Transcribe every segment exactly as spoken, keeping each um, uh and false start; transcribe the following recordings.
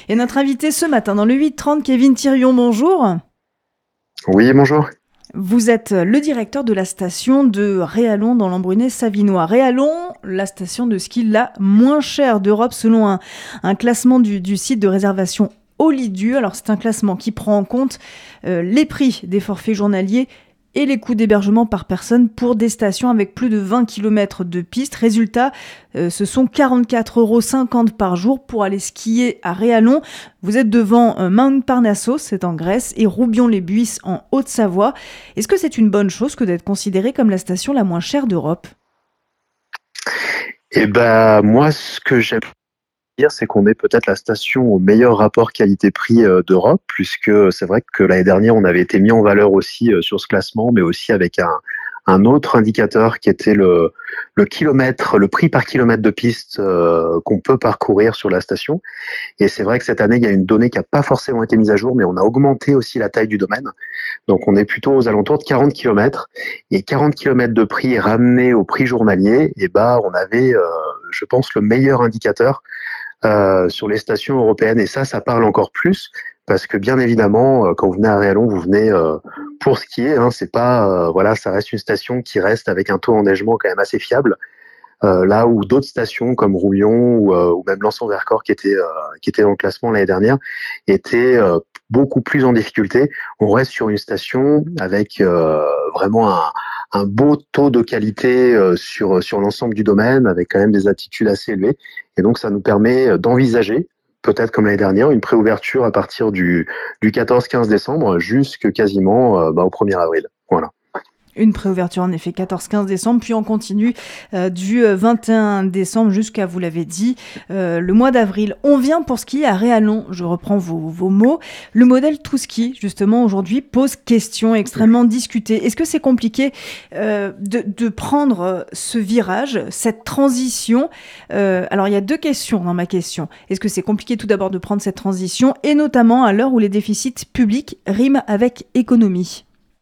Et notre invité ce matin dans le huit trente, Kevin Thirion, bonjour. Oui, bonjour. Vous êtes le directeur de la station de Réallon dans l'Embrunet-Savinois. Réallon, la station de ski la moins chère d'Europe selon un, un classement du, du site de réservation Holidu. Alors c'est un classement qui prend en compte euh, les prix des forfaits journaliers et les coûts d'hébergement par personne pour des stations avec plus de vingt kilomètres de piste. Résultat, euh, ce sont quarante-quatre euros cinquante par jour pour aller skier à Réallon. Vous êtes devant euh, Mount Parnassos, c'est en Grèce, et Roubion-les-Buisses en Haute-Savoie. Est-ce que c'est une bonne chose que d'être considérée comme la station la moins chère d'Europe ? Eh ben, moi, ce que j'aime dire, c'est qu'on est peut-être la station au meilleur rapport qualité-prix euh, d'Europe, puisque c'est vrai que l'année dernière, on avait été mis en valeur aussi euh, sur ce classement, mais aussi avec un, un autre indicateur qui était le, le kilomètre, le prix par kilomètre de piste euh, qu'on peut parcourir sur la station. Et c'est vrai que cette année, il y a une donnée qui n'a pas forcément été mise à jour, mais on a augmenté aussi la taille du domaine. Donc on est plutôt aux alentours de quarante kilomètres. Et quarante kilomètres de prix ramenés au prix journalier, et ben on avait, euh, je pense, le meilleur indicateur euh, sur les stations européennes. Et ça, ça parle encore plus. Parce que bien évidemment, quand vous venez à Réallon, vous venez euh, pour skier. Hein, c'est pas, euh, voilà, ça reste une station qui reste avec un taux d'enneigement quand même assez fiable. Euh, là où d'autres stations comme Rouillon ou, euh, ou même Lançon-Vercors qui étaient euh, qui étaient dans le classement l'année dernière étaient euh, beaucoup plus en difficulté. On reste sur une station avec euh, vraiment un, un beau taux de qualité euh, sur sur l'ensemble du domaine, avec quand même des attitudes assez élevées. Et donc ça nous permet d'envisager, peut-être comme l'année dernière, une préouverture à partir du du quatorze quinze décembre jusque quasiment euh, bah, au premier avril. Voilà. Une préouverture en effet quatorze quinze décembre, puis on continue euh, du vingt et un décembre jusqu'à, vous l'avez dit, euh, le mois d'avril. On vient pour skier à Réallon, je reprends vos, vos mots. Le modèle tout ski, justement, aujourd'hui, pose question, extrêmement discuté. Est-ce que c'est compliqué euh, de, de prendre ce virage, cette transition euh, Alors, il y a deux questions dans ma question. Est-ce que c'est compliqué tout d'abord de prendre cette transition, et notamment à l'heure où les déficits publics riment avec économie ?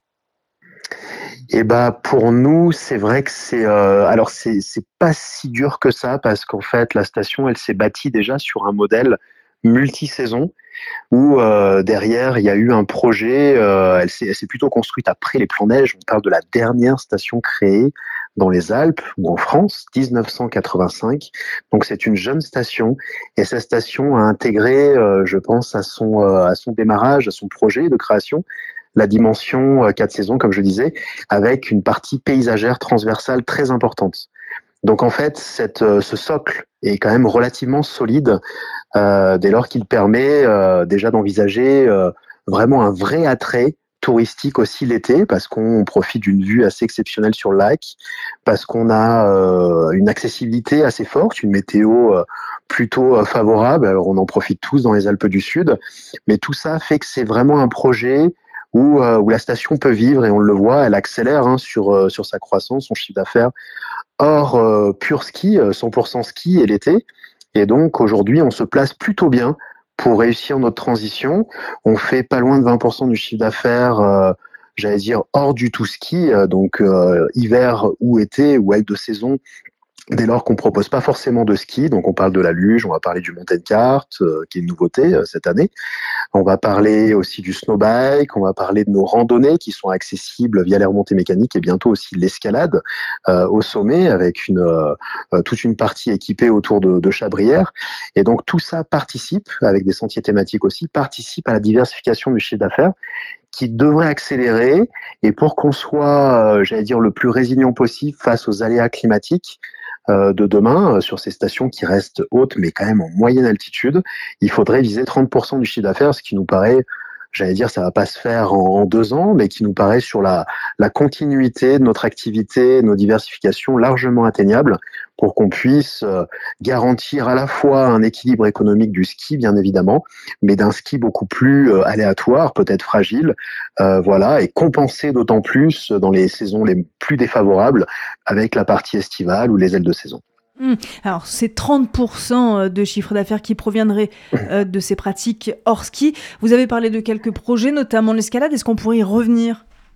Et bah pour nous, c'est vrai que c'est euh, alors c'est c'est pas si dur que ça parce qu'en fait la station elle s'est bâtie déjà sur un modèle multi-saison où euh, derrière il y a eu un projet. Euh, elle s'est elle s'est plutôt construite après les plans neige. On parle de la dernière station créée dans les Alpes ou en France, dix-neuf cent quatre-vingt-cinq. Donc c'est une jeune station et cette station a intégré, euh, je pense à son euh, à son démarrage, à son projet de création, la dimension euh, quatre saisons, comme je disais, avec une partie paysagère transversale très importante. Donc en fait, cette, euh, ce socle est quand même relativement solide euh, dès lors qu'il permet euh, déjà d'envisager euh, vraiment un vrai attrait touristique aussi l'été, parce qu'on profite d'une vue assez exceptionnelle sur le lac, parce qu'on a euh, une accessibilité assez forte, une météo euh, plutôt euh, favorable. Alors on en profite tous dans les Alpes du Sud, mais tout ça fait que c'est vraiment un projet où, euh, où la station peut vivre, et on le voit, elle accélère hein, sur, euh, sur sa croissance, son chiffre d'affaires hors euh, pur ski, euh, cent pour cent ski et l'été. Et donc aujourd'hui, on se place plutôt bien pour réussir notre transition. On fait pas loin de vingt pour cent du chiffre d'affaires, euh, j'allais dire hors du tout ski, euh, donc euh, hiver ou été ou aide de saison, dès lors qu'on propose pas forcément de ski. Donc on parle de la luge, on va parler du mountain kart, euh, qui est une nouveauté euh, cette année. On va parler aussi du snowbike, on va parler de nos randonnées qui sont accessibles via les remontées mécaniques, et bientôt aussi l'escalade euh, au sommet avec une, euh, toute une partie équipée autour de, de Chabrières. Et donc tout ça participe, avec des sentiers thématiques aussi, participe à la diversification du chiffre d'affaires qui devrait accélérer. Et pour qu'on soit, euh, j'allais dire, le plus résilient possible face aux aléas climatiques, euh, de demain, euh, sur ces stations qui restent hautes, mais quand même en moyenne altitude, il faudrait viser trente pour cent du chiffre d'affaires, ce qui nous paraît, j'allais dire, ça va pas se faire en, en deux ans, mais qui nous paraît sur la, la continuité de notre activité, de nos diversifications, largement atteignable pour qu'on puisse euh, garantir à la fois un équilibre économique du ski, bien évidemment, mais d'un ski beaucoup plus euh, aléatoire, peut-être fragile, euh, voilà, et compenser d'autant plus dans les saisons les plus défavorables avec la partie estivale ou les ailes de saison. Mmh. Alors, c'est trente pour cent de chiffre d'affaires qui proviendrait euh, de ces pratiques hors ski. Vous avez parlé de quelques projets, notamment l'escalade. Est-ce qu'on pourrait y revenir ?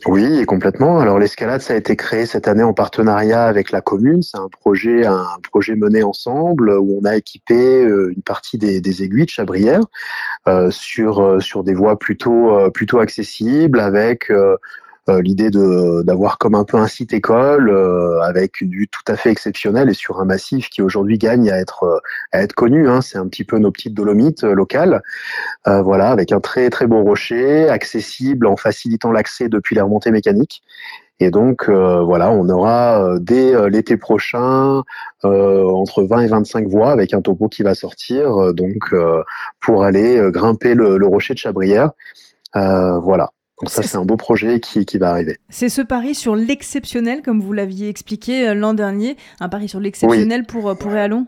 Oui, et complètement. Alors l'escalade, ça a été créé cette année en partenariat avec la commune. C'est un projet, un projet mené ensemble où on a équipé euh, une partie des, des aiguilles de Chabrière euh, sur euh, sur des voies plutôt euh, plutôt accessibles avec euh, euh, l'idée de d'avoir comme un peu un site école euh, avec une vue tout à fait exceptionnelle et sur un massif qui aujourd'hui gagne à être euh, à être connu. Hein. C'est un petit peu nos petites Dolomites euh, locales. Euh, voilà, avec un très très beau rocher, accessible en facilitant l'accès depuis les remontées mécaniques. Et donc euh, voilà, on aura euh, dès euh, l'été prochain euh, entre vingt et vingt-cinq voies avec un topo qui va sortir, euh, donc euh, pour aller euh, grimper le, le rocher de Chabrière. Euh, voilà. Donc ça, c'est C'est un beau projet qui, qui va arriver. c'est ce pari sur l'exceptionnel, comme vous l'aviez expliqué euh, l'an dernier, un pari sur Oui, l'exceptionnel pour, euh, pour Réalon.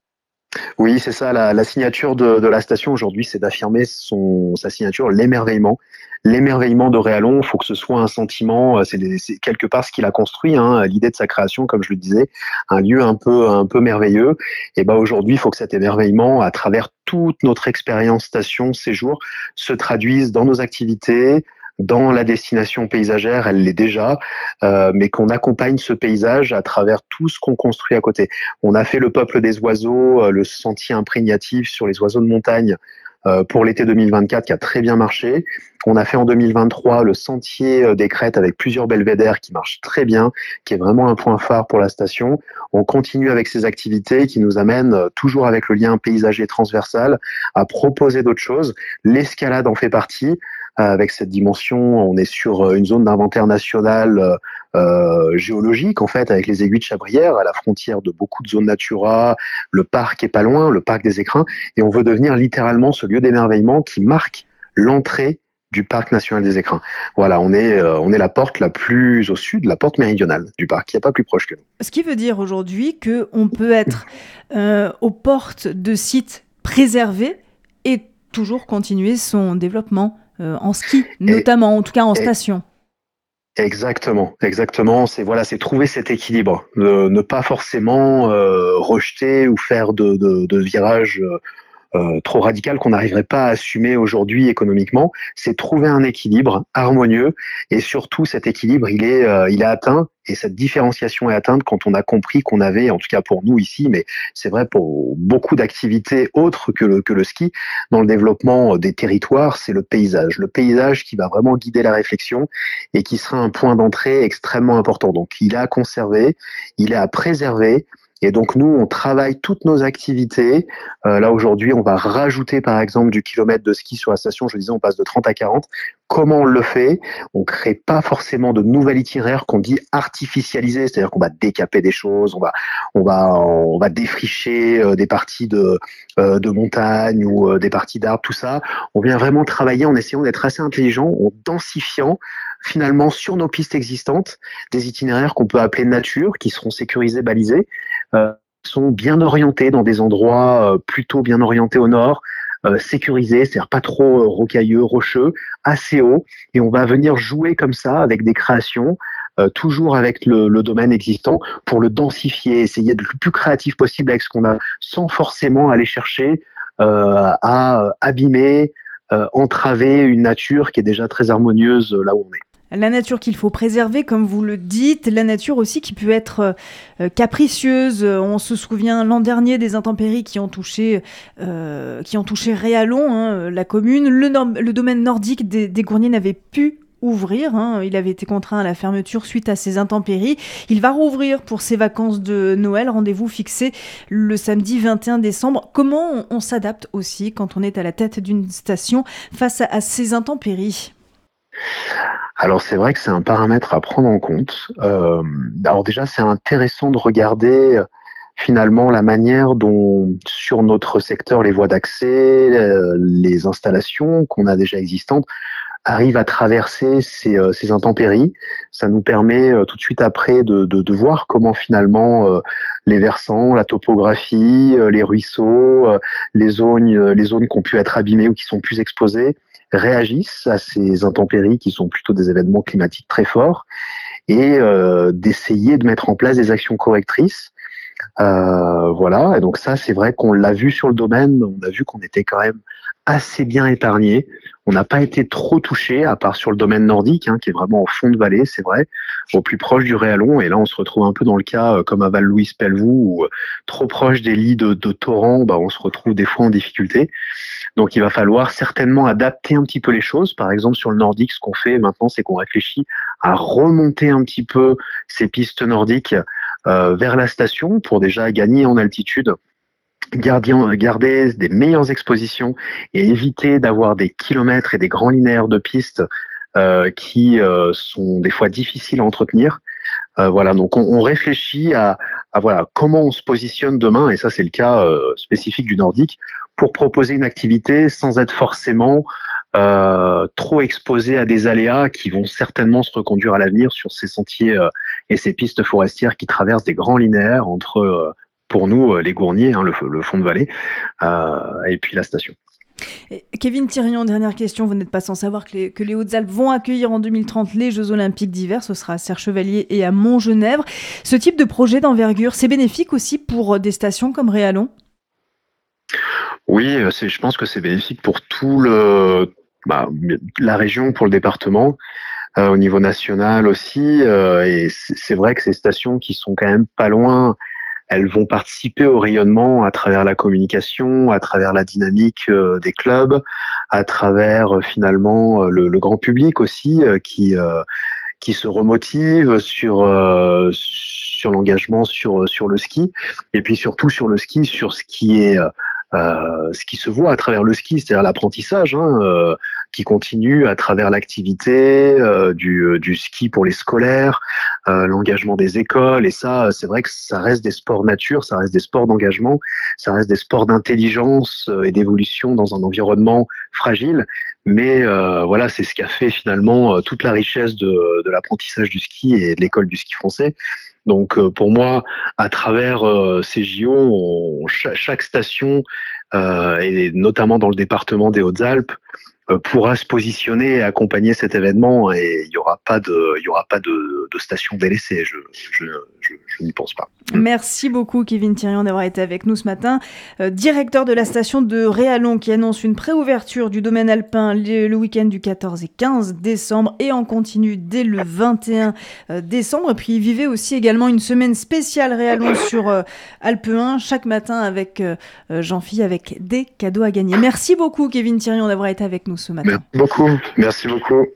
oui, c'est ça. La, la signature de, de la station aujourd'hui, c'est d'affirmer son sa signature, l'émerveillement. L'émerveillement de Réalon, il faut que ce soit un sentiment. euh, C'est, des- c'est quelque part ce qu'il a construit. Hein, l'idée de sa création, comme je le disais, un lieu un peu un peu merveilleux. Et ben aujourd'hui, il faut que cet émerveillement, à travers toute notre expérience station, séjour, se traduise dans nos activités, dans la destination paysagère. Elle l'est déjà, euh, mais qu'on accompagne ce paysage à travers tout ce qu'on construit à côté. On a fait le peuple des oiseaux, euh, le sentier imprégnatif sur les oiseaux de montagne euh, pour l'été deux mille vingt-quatre qui a très bien marché. On a fait en deux mille vingt-trois le sentier euh, des crêtes avec plusieurs belvédères qui marche très bien, qui est vraiment un point phare pour la station. On continue avec ces activités qui nous amènent euh, toujours avec le lien paysager transversal à proposer d'autres choses. L'escalade en fait partie. Euh, avec cette dimension, on est sur euh, une zone d'inventaire national euh, euh, géologique en fait, avec les aiguilles de Chabrière à la frontière de beaucoup de zones Natura. Le parc est pas loin, le parc des Écrins, et on veut devenir littéralement ce lieu d'émerveillement qui marque l'entrée du parc national des Écrins. Voilà, on est euh, on est la porte la plus au sud, la porte méridionale du parc, il n'y a pas plus proche que nous. Ce qui veut dire aujourd'hui qu'on peut être euh, aux portes de sites préservés et toujours continuer son développement euh, en ski, Et, notamment, en tout cas en et station. exactement, exactement. C'est voilà, c'est trouver cet équilibre, ne, ne pas forcément euh, rejeter ou faire de, de, de virages euh, euh, trop radical qu'on n'arriverait pas à assumer aujourd'hui économiquement. C'est trouver un équilibre harmonieux et surtout cet équilibre, il est, euh, il est atteint et cette différenciation est atteinte quand on a compris qu'on avait, en tout cas pour nous ici, mais c'est vrai pour beaucoup d'activités autres que le, que le ski, dans le développement des territoires, c'est le paysage. Le paysage qui va vraiment guider la réflexion et qui sera un point d'entrée extrêmement important. Donc il est à conserver, il est à préserver. Et donc nous, on travaille toutes nos activités. Euh, là aujourd'hui, on va rajouter par exemple du kilomètre de ski sur la station. Je disais, on passe de trente à quarante. Comment on le fait? On crée pas forcément de nouvel itinéraire qu'on dit artificialisé, c'est-à-dire qu'on va décaper des choses, on va on va on va défricher euh, des parties de euh, de montagne ou euh, des parties d'arbres, tout ça. On vient vraiment travailler en essayant d'être assez intelligent, en densifiant finalement sur nos pistes existantes des itinéraires qu'on peut appeler nature, qui seront sécurisés, balisés, euh, sont bien orientés dans des endroits euh, plutôt bien orientés au nord, euh, sécurisés, c'est-à-dire pas trop euh, rocailleux, rocheux, assez haut, et on va venir jouer comme ça avec des créations, euh, toujours avec le, le domaine existant, pour le densifier, essayer d'être le plus créatif possible avec ce qu'on a, sans forcément aller chercher euh, à abîmer, euh, entraver une nature qui est déjà très harmonieuse euh, là où on est. La nature qu'il faut préserver, comme vous le dites, la nature aussi qui peut être euh, capricieuse. On se souvient l'an dernier des intempéries qui ont touché, euh, qui ont touché Réalon, hein, la commune. Le, nor- le domaine nordique des, des Gourniers n'avait pu ouvrir, hein. Il avait été contraint à la fermeture suite à ces intempéries. Il va rouvrir pour ses vacances de Noël, rendez-vous fixé le samedi vingt et un décembre. Comment on, on s'adapte aussi quand on est à la tête d'une station face à, à ces intempéries? Alors c'est vrai que c'est un paramètre à prendre en compte. Euh, alors déjà, c'est intéressant de regarder euh, finalement la manière dont sur notre secteur les voies d'accès, euh, les installations qu'on a déjà existantes arrivent à traverser ces, euh, ces intempéries. Ça nous permet euh, tout de suite après de, de, de voir comment finalement euh, les versants, la topographie, euh, les ruisseaux, euh, les zones, euh, les zones qui ont pu être abîmées ou qui sont plus exposées réagissent à ces intempéries qui sont plutôt des événements climatiques très forts et euh, d'essayer de mettre en place des actions correctrices Euh, voilà, et donc ça, c'est vrai qu'on l'a vu sur le domaine, on a vu qu'on était quand même assez bien épargné. On n'a pas été trop touché, à part sur le domaine nordique, hein, qui est vraiment au fond de vallée, c'est vrai, au plus proche du Réalon. Et là, on se retrouve un peu dans le cas euh, comme à Val-Louis-Pelvoux, où euh, trop proche des lits de, de torrents, bah, on se retrouve des fois en difficulté. Donc, il va falloir certainement adapter un petit peu les choses. Par exemple, sur le nordique, ce qu'on fait maintenant, c'est qu'on réfléchit à remonter un petit peu ces pistes nordiques euh, vers la station pour déjà gagner en altitude, garder, garder des meilleures expositions et éviter d'avoir des kilomètres et des grands linéaires de pistes euh, qui euh, sont des fois difficiles à entretenir. Euh, voilà, donc on, on réfléchit à, à voilà comment on se positionne demain, et ça c'est le cas euh, spécifique du nordique, pour proposer une activité sans être forcément euh, trop exposé à des aléas qui vont certainement se reconduire à l'avenir sur ces sentiers euh, et ces pistes forestières qui traversent des grands linéaires entre, euh, pour nous, euh, les Gourniers, hein, le, le fond de vallée, euh, et puis la station. Et Kevin Thirion, dernière question. Vous n'êtes pas sans savoir que les, que les Hautes-Alpes vont accueillir en deux mille trente les Jeux Olympiques d'hiver. Ce sera à Serre-Chevalier et à Montgenèvre. Ce type de projet d'envergure, c'est bénéfique aussi pour des stations comme Réalon ? Oui, c'est, je pense que c'est bénéfique pour tout le, bah, la région, pour le département, euh, au niveau national aussi. Euh, et c'est, c'est vrai que ces stations qui sont quand même pas loin, elles vont participer au rayonnement à travers la communication, à travers la dynamique euh, des clubs, à travers euh, finalement euh, le, le grand public aussi euh, qui euh, qui se remotive sur euh, sur l'engagement sur sur le ski, et puis surtout sur le ski, sur ce qui est euh, ce qui se voit à travers le ski, c'est-à-dire l'apprentissage hein, euh, qui continue à travers l'activité euh, du, du ski pour les scolaires, euh, l'engagement des écoles. Et ça, c'est vrai que ça reste des sports nature, ça reste des sports d'engagement, ça reste des sports d'intelligence et d'évolution dans un environnement fragile. Mais euh, voilà, c'est ce qui a fait finalement toute la richesse de, de l'apprentissage du ski et de l'école du ski français. Donc euh, pour moi, à travers euh, ces J O, on, chaque, chaque station, euh, et notamment dans le département des Hautes-Alpes, euh, pourra se positionner et accompagner cet événement, et il n'y aura pas de, il y aura pas de, de station délaissée. Je, je, je, je n'y pense pas. Merci beaucoup Kevin Thirion d'avoir été avec nous ce matin, euh, directeur de la station de Réalon qui annonce une préouverture du domaine alpin le, le week-end du quatorze et quinze décembre et en continu dès le vingt et un décembre. Et puis il vivait aussi également une semaine spéciale Réalon sur euh, Alpe un chaque matin avec euh, Jean-Phi avec des cadeaux à gagner. Merci beaucoup Kevin Thirion d'avoir été avec nous ce matin. Merci beaucoup. Merci beaucoup.